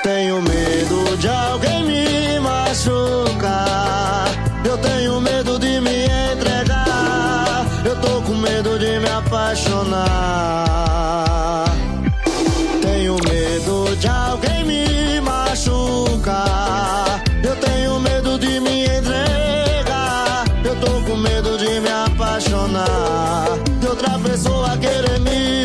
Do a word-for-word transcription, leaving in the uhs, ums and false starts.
Tenho medo de alguém me machucar. Eu tenho medo de me entregar. Eu tô com medo de me apaixonar. Tenho medo de alguém me machucar. Eu tenho medo de me entregar. Eu tô com medo de me apaixonar. De outra pessoa querer me